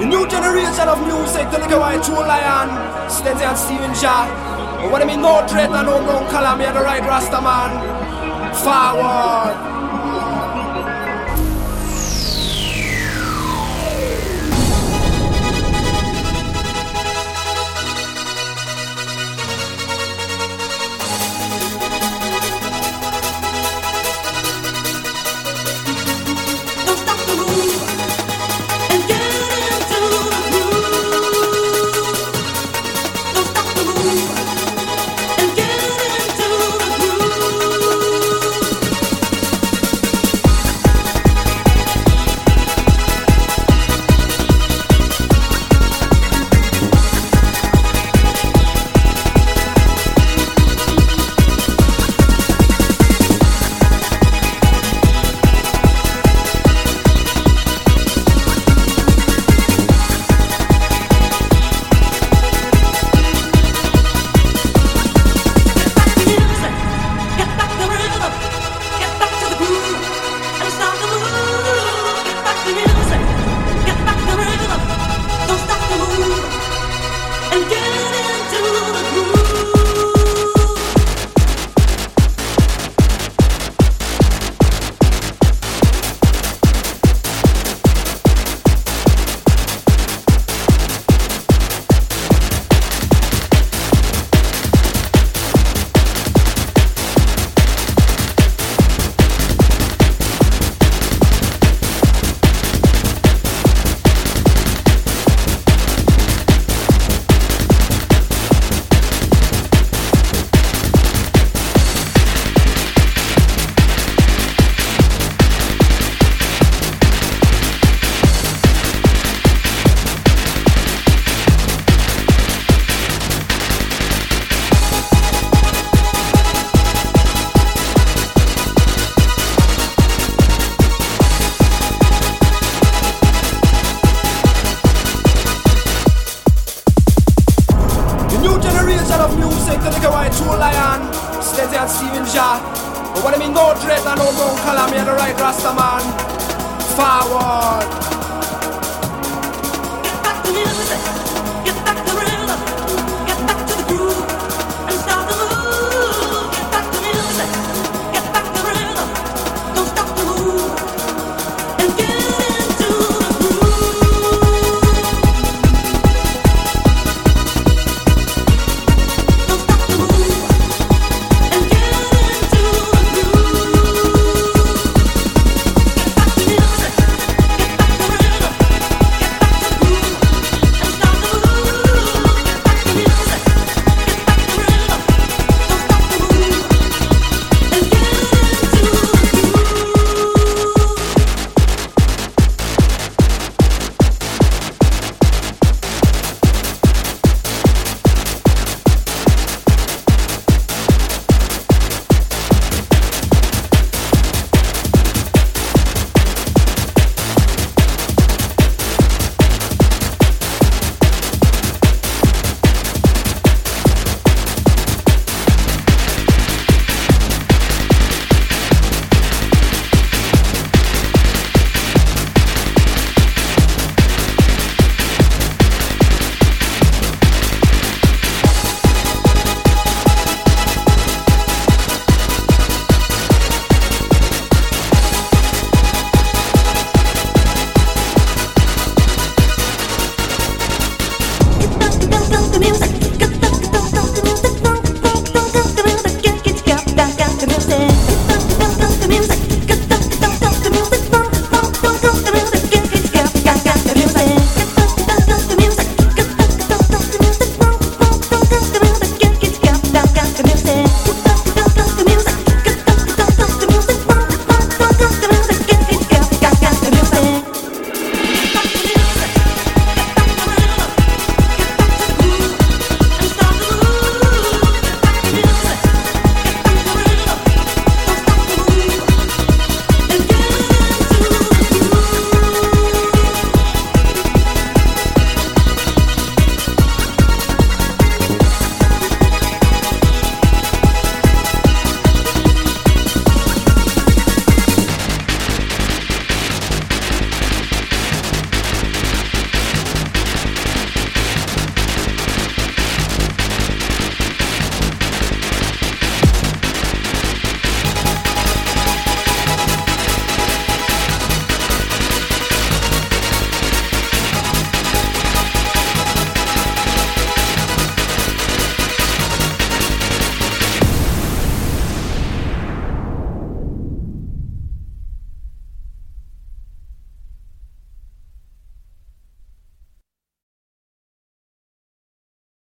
The new generation of music, the little white True Lion, Steady and Stephen Jah. But what I mean, no dread and no brown color, me and the right Rasta man. Forward. Of music, the little white True Lion, Steady and Stephen Jah. But what I mean, no dread and no brown color, me and the right Rasta man. Forward.